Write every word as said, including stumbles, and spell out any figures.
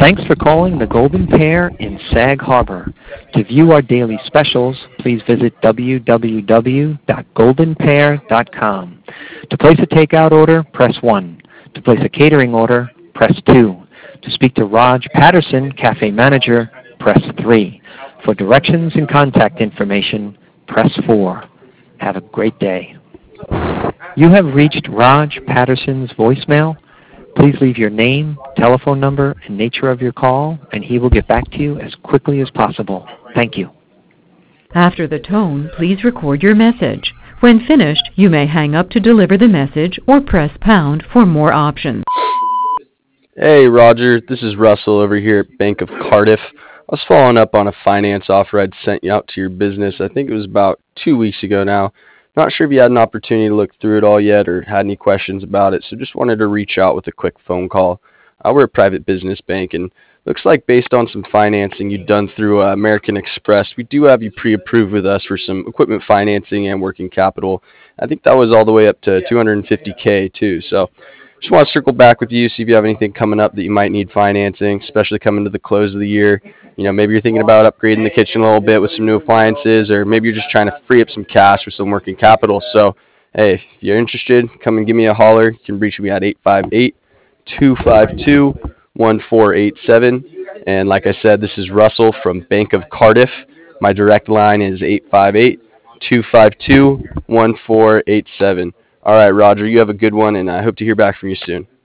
Thanks for calling the Golden Pear in Sag Harbor. To view our daily specials, please visit w w w dot golden pear dot com. To place a takeout order, press one. To place a catering order, press two. To speak to Raj Patterson, cafe manager, press three. For directions and contact information, press four. Have a great day. You have reached Raj Patterson's voicemail. Please leave your name, telephone number, and nature of your call, and he will get back to you as quickly as possible. Thank you. After the tone, please record your message. When finished, you may hang up to deliver the message or press pound for more options. Hey, Roger. This is Russell over here at Bank of Cardiff. I was following up on a finance offer I'd sent you out to your business. I think it was about two weeks ago now. Not sure if you had an opportunity to look through it all yet or had any questions about it, so just wanted to reach out with a quick phone call. Uh, we're a private business bank, and looks like based on some financing you've done through uh, American Express, we do have you pre-approved with us for some equipment financing and working capital. I think that was all the way up to two hundred fifty K too, so just want to circle back with you, see if you have anything coming up that you might need financing, especially coming to the close of the year. You know, maybe you're thinking about upgrading the kitchen a little bit with some new appliances, or maybe you're just trying to free up some cash with some working capital. So, hey, if you're interested, come and give me a holler. You can reach me at eight five eight, two five two, one four eight seven. And like I said, this is Russell from Bank of Cardiff. My direct line is eight five eight, two five two, one four eight seven. All right, Roger, you have a good one, and I hope to hear back from you soon.